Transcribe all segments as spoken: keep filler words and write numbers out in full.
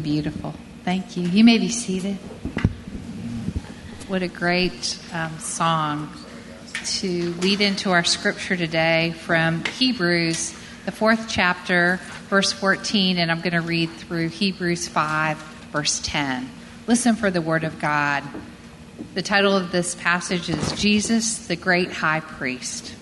Beautiful. Thank you. You may be seated. What a great um, song to lead into our scripture today from Hebrews, the fourth chapter, verse fourteen, and I'm going to read through Hebrews five, verse ten. Listen for the word of God. The title of this passage is Jesus, the Great High Priest.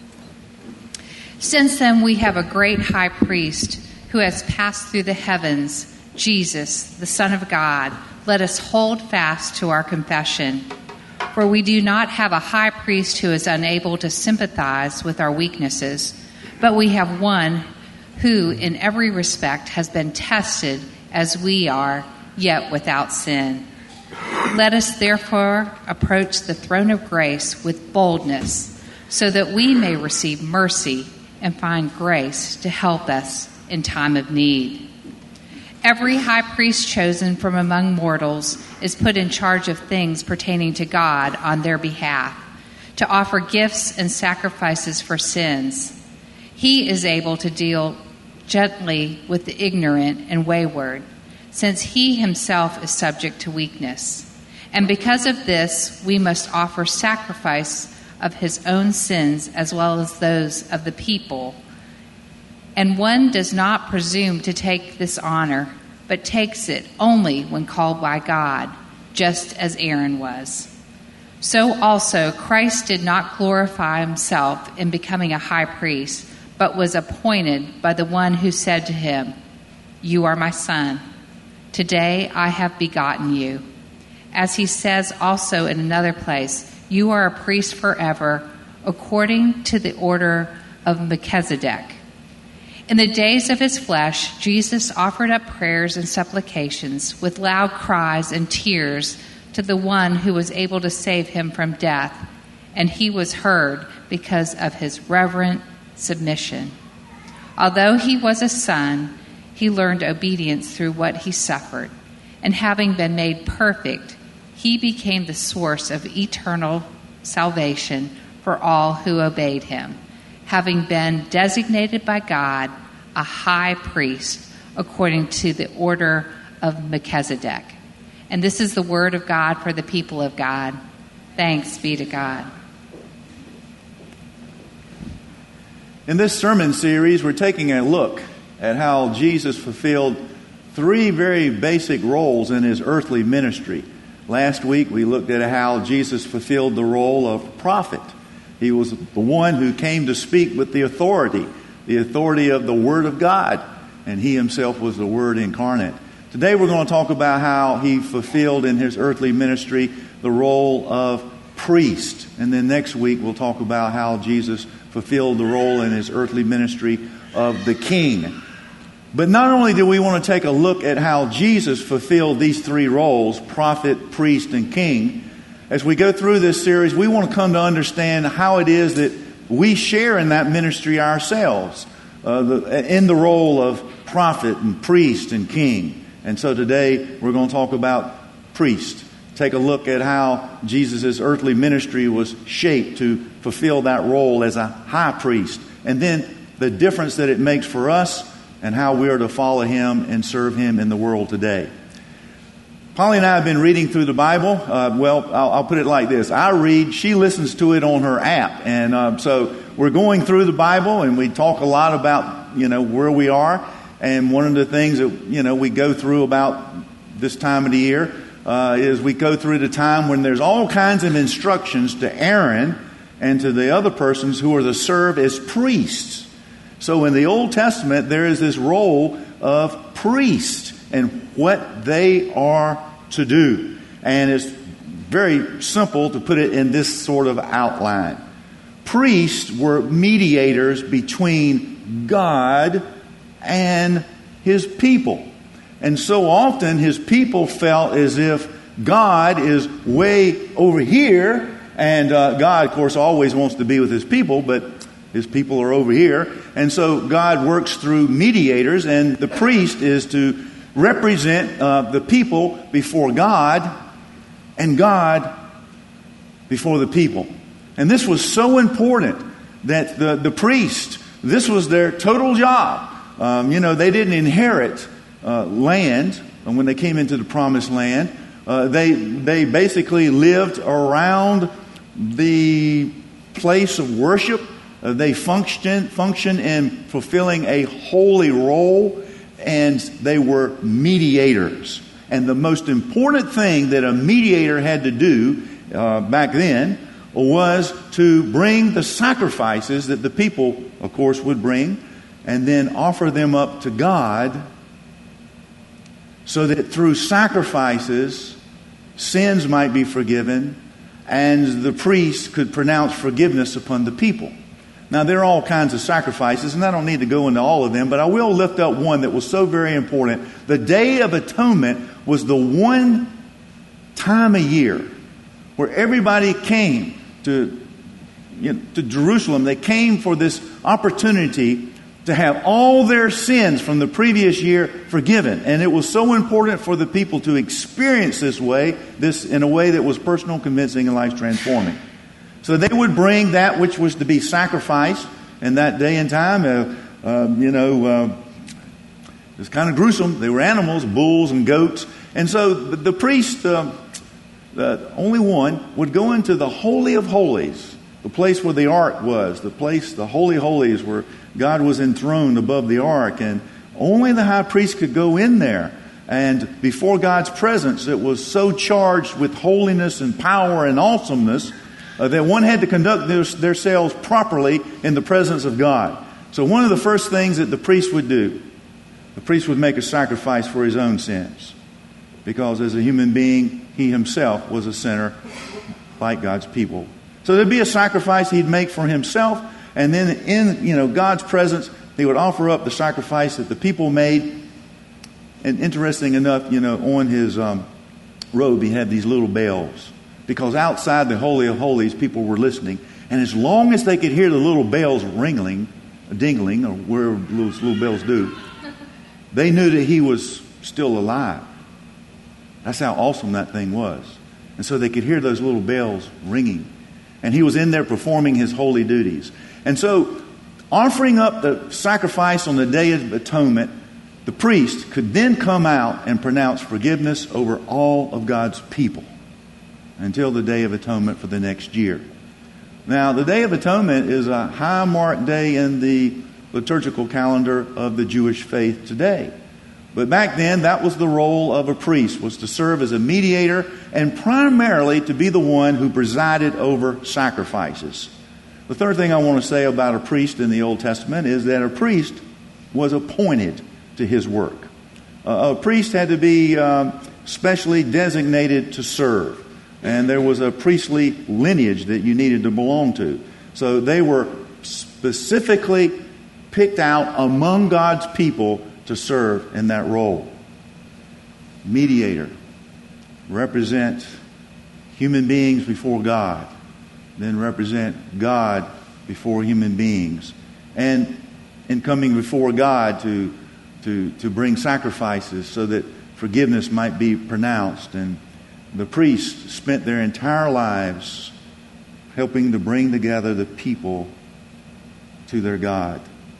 Since then we have a great high priest who has passed through the heavens, Jesus, the Son of God. Let us hold fast to our confession. For we do not have a high priest who is unable to sympathize with our weaknesses, but we have one who in every respect has been tested as we are, yet without sin. Let us therefore approach the throne of grace with boldness, so that we may receive mercy and find grace to help us in time of need. Every high priest chosen from among mortals is put in charge of things pertaining to God on their behalf, to offer gifts and sacrifices for sins. He is able to deal gently with the ignorant and wayward, since he himself is subject to weakness. And because of this, we must offer sacrifice of his own sins as well as those of the people. And one does not presume to take this honor, but takes it only when called by God, just as Aaron was. So also Christ did not glorify himself in becoming a high priest, but was appointed by the one who said to him, "You are my son. Today I have begotten you." As he says also in another place, "You are a priest forever, according to the order of Melchizedek." In the days of his flesh, Jesus offered up prayers and supplications with loud cries and tears to the one who was able to save him from death, and he was heard because of his reverent submission. Although he was a son, he learned obedience through what he suffered, and having been made perfect, he became the source of eternal salvation for all who obeyed him, having been designated by God a high priest according to the order of Melchizedek. And this is the word of God for the people of God. Thanks be to God. In this sermon series, we're taking a look at how Jesus fulfilled three very basic roles in his earthly ministry. Last week, we looked at how Jesus fulfilled the role of prophet. He was the one who came to speak with the authority, the authority of the Word of God, and he himself was the Word incarnate. Today we're going to talk about how he fulfilled in his earthly ministry the role of priest. And then next week we'll talk about how Jesus fulfilled the role in his earthly ministry of the king. But not only do we want to take a look at how Jesus fulfilled these three roles, prophet, priest, and king, as we go through this series, we want to come to understand how it is that we share in that ministry ourselves, uh, the, in the role of prophet and priest and king. And so today we're going to talk about priest. Take a look at how Jesus' earthly ministry was shaped to fulfill that role as a high priest. And then the difference that it makes for us and how we are to follow him and serve him in the world today. Polly and I have been reading through the Bible. Uh, well, I'll, I'll put it like this. I read, she listens to it on her app. And uh, so we're going through the Bible and we talk a lot about, you know, where we are. And one of the things that, you know, we go through about this time of the year uh, is we go through the time when there's all kinds of instructions to Aaron and to the other persons who are to serve as priests. So in the Old Testament, there is this role of priest and what they are to do. And it's very simple to put it in this sort of outline. Priests were mediators between God and his people. And so often his people felt as if God is way over here. And uh, God, of course, always wants to be with his people, but his people are over here. And so God works through mediators, and the priest is to represent uh, the people before God and God before the people. And this was so important that the, the priest, this was their total job. Um, you know, they didn't inherit uh, land, and when they came into the promised land, uh, they they basically lived around the place of worship. Uh, they functioned function in fulfilling a holy role, and they were mediators. And the most important thing that a mediator had to do uh, back then was to bring the sacrifices that the people, of course, would bring, and then offer them up to God, so that through sacrifices, sins might be forgiven, and the priest could pronounce forgiveness upon the people. Now, there are all kinds of sacrifices, and I don't need to go into all of them, but I will lift up one that was so very important. The Day of Atonement was the one time a year where everybody came to, you know, to Jerusalem. They came for this opportunity to have all their sins from the previous year forgiven. And it was so important for the people to experience this way, this in a way that was personal, convincing, and life transforming. So they would bring that which was to be sacrificed in that day and time. Uh, uh, you know, uh, it was kind of gruesome. They were animals, bulls and goats. And so the, the priest, uh, the only one, would go into the Holy of Holies, the place where the ark was, the place, the Holy of Holies, where God was enthroned above the ark. And only the high priest could go in there. And before God's presence, it was so charged with holiness and power and awesomeness uh, that one had to conduct their, themselves properly in the presence of God. So one of the first things that the priest would do, the priest would make a sacrifice for his own sins. Because as a human being, he himself was a sinner like God's people. So there'd be a sacrifice he'd make for himself. And then in, you know, God's presence, he would offer up the sacrifice that the people made. And interesting enough, you know, on his um, robe, he had these little bells. Because outside the Holy of Holies, people were listening. And as long as they could hear the little bells ringling, dingling, or wherever those little bells do, they knew that he was still alive. That's how awesome that thing was. And so they could hear those little bells ringing. And he was in there performing his holy duties. And so, offering up the sacrifice on the Day of Atonement, the priest could then come out and pronounce forgiveness over all of God's people until the Day of Atonement for the next year. Now, the Day of Atonement is a high marked day in the liturgical calendar of the Jewish faith today. But back then, that was the role of a priest, was to serve as a mediator and primarily to be the one who presided over sacrifices. The third thing I want to say about a priest in the Old Testament is that a priest was appointed to his work. Uh, a priest had to be um, specially designated to serve. And there was a priestly lineage that you needed to belong to. So they were specifically picked out among God's people to serve in that role. Mediator, represent human beings before God, then represent God before human beings. And in coming before God to, to, to bring sacrifices so that forgiveness might be pronounced. And the priests spent their entire lives helping to bring together the people to their God.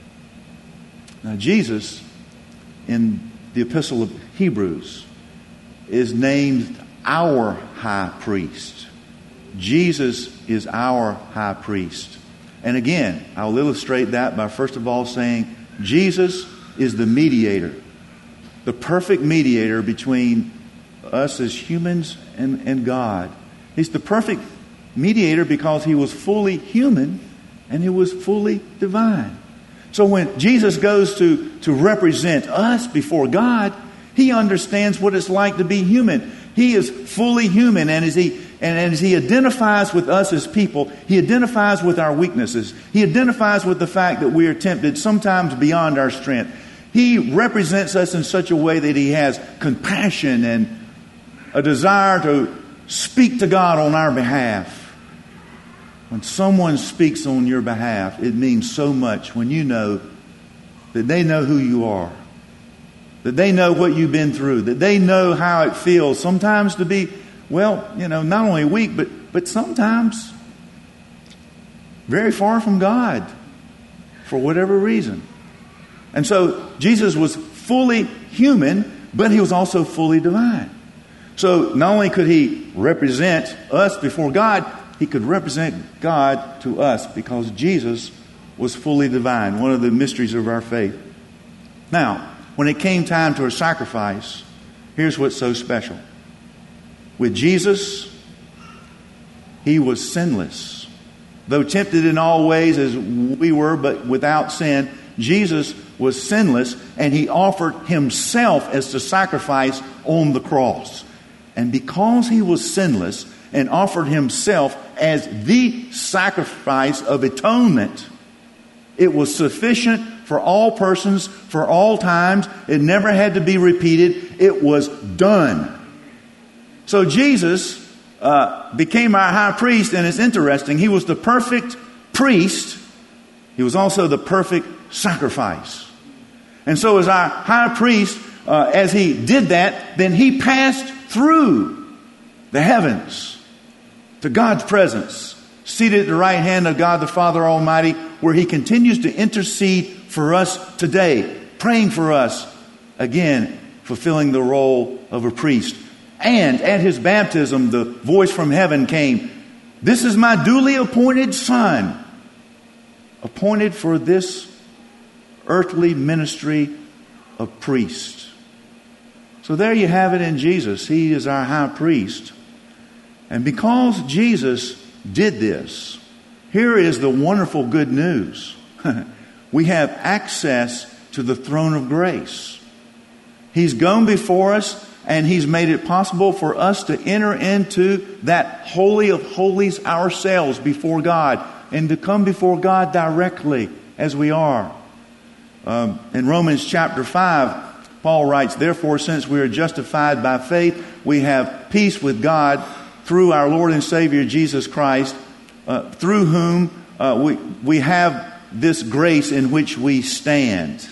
Now, Jesus, in the Epistle of Hebrews, is named our high priest. Jesus is our high priest. And again, I'll illustrate that by first of all saying Jesus is the mediator, the perfect mediator between us as humans and, and God. He's the perfect mediator because he was fully human and he was fully divine. So when Jesus goes to, to represent us before God, he understands what it's like to be human. He is fully human, and as he and as he identifies with us as people, he identifies with our weaknesses. He identifies with the fact that we are tempted sometimes beyond our strength. He represents us in such a way that he has compassion and a desire to speak to God on our behalf. When someone speaks on your behalf, it means so much when you know that they know who you are, that they know what you've been through, that they know how it feels sometimes to be, well, you know, not only weak, but, but sometimes very far from God for whatever reason. And so Jesus was fully human, but he was also fully divine. So not only could he represent us before God, he could represent God to us because Jesus was fully divine, one of the mysteries of our faith. Now, when it came time to a sacrifice, here's what's so special. With Jesus, he was sinless. Though tempted in all ways as we were, but without sin, Jesus was sinless, and he offered himself as the sacrifice on the cross. And because he was sinless and offered himself as the sacrifice of atonement, it was sufficient for all persons, for all times. It never had to be repeated. It was done. So Jesus uh, became our high priest, and it's interesting. He was the perfect priest. He was also the perfect sacrifice. And so as our high priest, uh, as he did that, then he passed through the heavens to God's presence, seated at the right hand of God the Father Almighty, where he continues to intercede for us today, praying for us, again, fulfilling the role of a priest. And at his baptism, the voice from heaven came, "This is my duly appointed Son, appointed for this earthly ministry of priest." So there you have it in Jesus. He is our high priest. And because Jesus did this, here is the wonderful good news. We have access to the throne of grace. He's gone before us, and he's made it possible for us to enter into that holy of holies ourselves before God, and to come before God directly as we are. Um, in Romans chapter five, Paul writes, "Therefore, since we are justified by faith, we have peace with God through our Lord and Savior Jesus Christ, uh, through whom uh, we we have this grace in which we stand."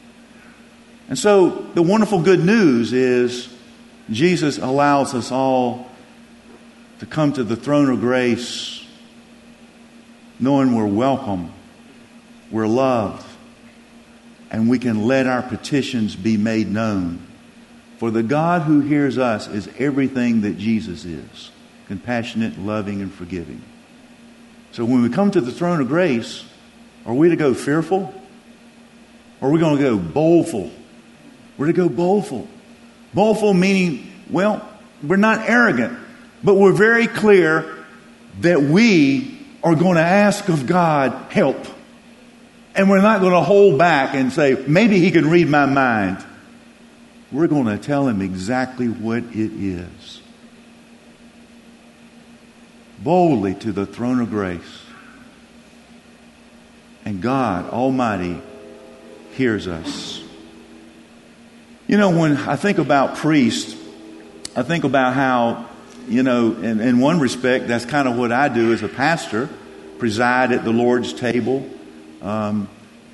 And so the wonderful good news is Jesus allows us all to come to the throne of grace, knowing we're welcome, we're loved, and we can let our petitions be made known. For the God who hears us is everything that Jesus is: compassionate, loving, and forgiving. So when we come to the throne of grace, are we to go fearful? Or are we going to go boldful? We're to go boldful. Boldful meaning, well, we're not arrogant, but we're very clear that we are going to ask of God help. And we're not going to hold back and say, maybe he can read my mind. We're going to tell him exactly what it is. Boldly to the throne of grace. And God Almighty hears us. You know, when I think about priests, I think about how, you know, in, in one respect, that's kind of what I do as a pastor, preside at the Lord's table, um,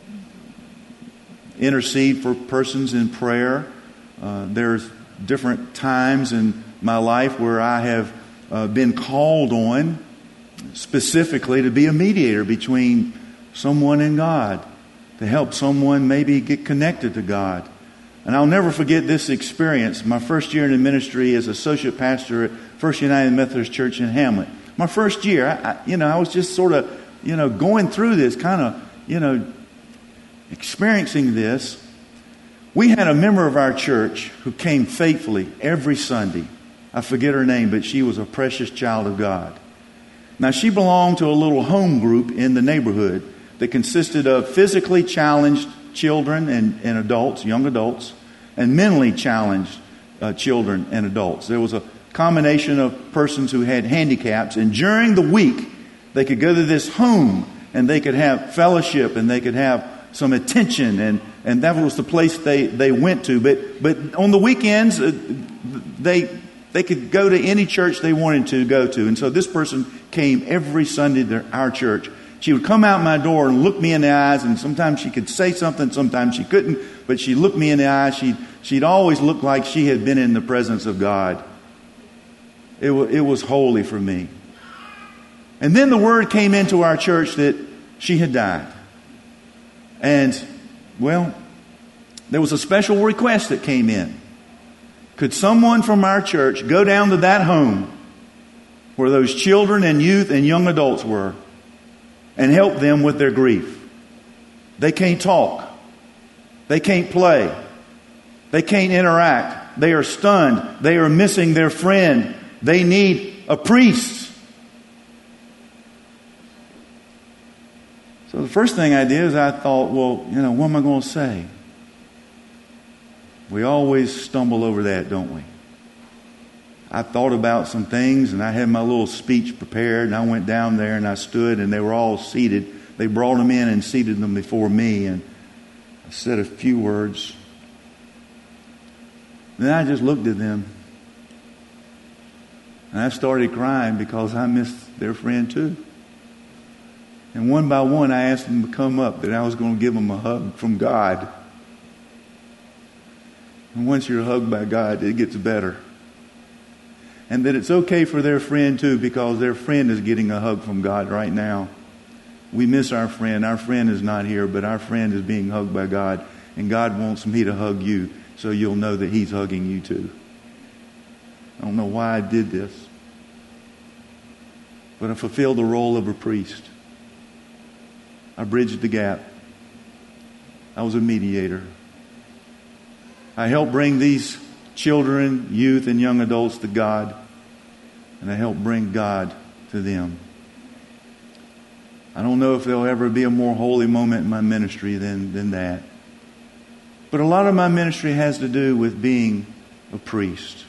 intercede for persons in prayer. Uh, there's different times in my life where I have uh, been called on specifically to be a mediator between someone and God, to help someone maybe get connected to God. And I'll never forget this experience. My first year in the ministry as associate pastor at First United Methodist Church in Hamlet. My first year, I, I, you know, I was just sort of, you know, going through this, kind of, you know, experiencing this. We had a member of our church who came faithfully every Sunday. I forget her name, but she was a precious child of God. Now, she belonged to a little home group in the neighborhood that consisted of physically challenged children and, and adults, young adults, and mentally challenged uh, children and adults. There was a combination of persons who had handicaps, and during the week, they could go to this home and they could have fellowship and they could have some attention, and, and that was the place they, they went to. But but on the weekends, uh, they they could go to any church they wanted to go to. And so this person came every Sunday to our church. She would come out my door and look me in the eyes, and sometimes she could say something, sometimes she couldn't, but she looked me in the eyes. She'd, she'd always look like she had been in the presence of God. It, w- it was holy for me. And then the word came into our church that she had died. And, well, there was a special request that came in. Could someone from our church go down to that home where those children and youth and young adults were and help them with their grief? They can't talk. They can't play. They can't interact. They are stunned. They are missing their friend. They need a priest. So the first thing I did is I thought, well, you know, what am I going to say? We always stumble over that, don't we? I thought about some things and I had my little speech prepared and I went down there and I stood and they were all seated. They brought them in and seated them before me and I said a few words. Then I just looked at them and I started crying because I missed their friend too. And one by one I asked them to come up, that I was going to give them a hug from God. And once you're hugged by God, it gets better. And that it's okay for their friend too, because their friend is getting a hug from God right now. We miss our friend. Our friend is not here, but our friend is being hugged by God. And God wants me to hug you so you'll know that He's hugging you too. I don't know why I did this, but I fulfilled the role of a priest. I bridged the gap. I was a mediator. I helped bring these children, youth, and young adults to God. And I helped bring God to them. I don't know if there'll ever be a more holy moment in my ministry than, than that. But a lot of my ministry has to do with being a priest.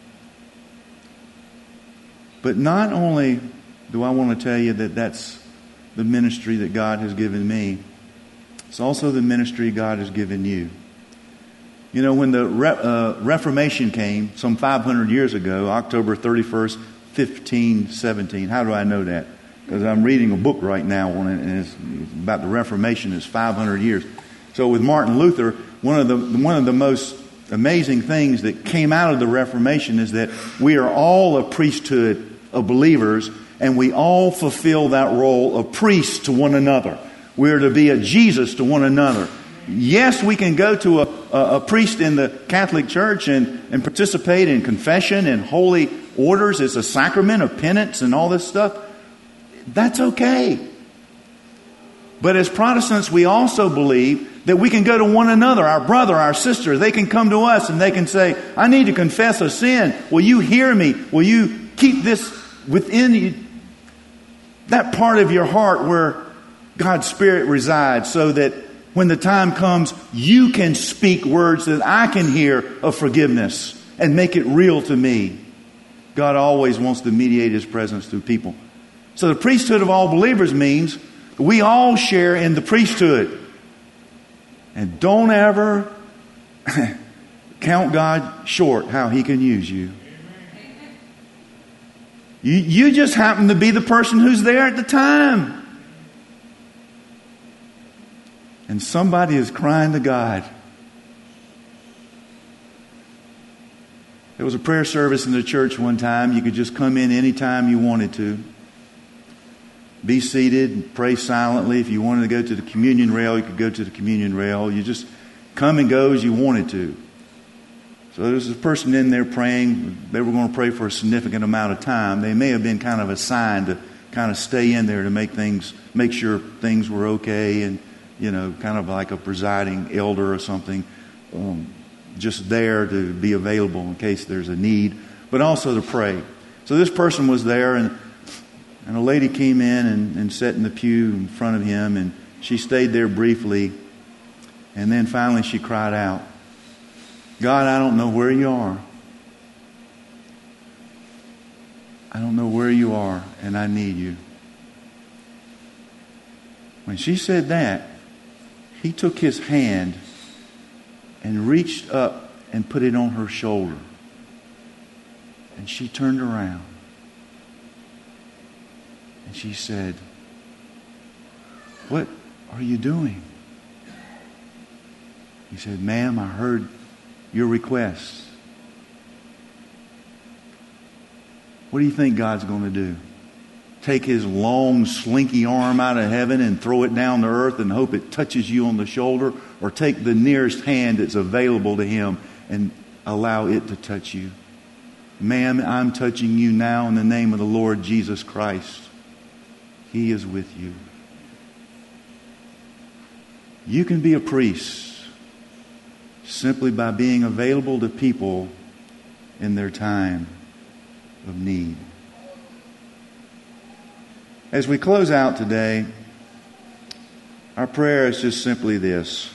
But not only do I want to tell you that that's the ministry that God has given me, it's also the ministry God has given you. You know, when the Re- uh, Reformation came some five hundred years ago, October thirty-first, fifteen seventeen. How do I know that? Because I'm reading a book right now on it, and it's about the Reformation. It's five hundred years. So with Martin Luther, one of the one of the most amazing things that came out of the Reformation is that we are all a priesthood of believers, and we all fulfill that role of priest to one another. We are to be a Jesus to one another. Yes, we can go to a, a, a priest in the Catholic Church and, and participate in confession and holy orders. It's a sacrament of penance and all this stuff. That's okay. But as Protestants, we also believe that we can go to one another, our brother, our sister. They can come to us and they can say, I need to confess a sin. Will you hear me? Will you keep this within you, that part of your heart where God's Spirit resides, so that when the time comes, you can speak words that I can hear of forgiveness and make it real to me. God always wants to mediate His presence through people. So the priesthood of all believers means we all share in the priesthood. And don't ever count God short how He can use you. You, you just happen to be the person who's there at the time. And somebody is crying to God. There was a prayer service in the church one time. You could just come in anytime you wanted to. Be seated and pray silently. If you wanted to go to the communion rail, you could go to the communion rail. You just come and go as you wanted to. So there was a person in there praying. They were going to pray for a significant amount of time. They may have been kind of assigned to kind of stay in there to make things, make sure things were okay, and, you know, kind of like a presiding elder or something, um, just there to be available in case there's a need, but also to pray. So this person was there, and and a lady came in and, and sat in the pew in front of him, and she stayed there briefly, and then finally she cried out, God, I don't know where you are. I don't know where you are, and I need you. When she said that, he took his hand and reached up and put it on her shoulder. And she turned around. And she said, what are you doing? He said, ma'am, I heard your request. What do you think God's going to do? take his long, slinky arm out of heaven and throw it down to earth and hope it touches you on the shoulder, or take the nearest hand that's available to him and allow it to touch you. Ma'am, I'm touching you now in the name of the Lord Jesus Christ. He is with you. You can be a priest simply by being available to people in their time of need. As we close out today, our prayer is just simply this.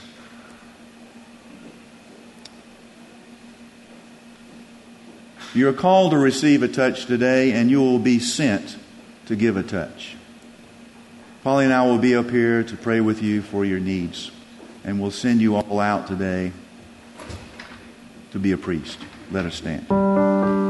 You're called to receive a touch today, and you will be sent to give a touch. Polly and I will be up here to pray with you for your needs, and we'll send you all out today to be a priest. Let us stand.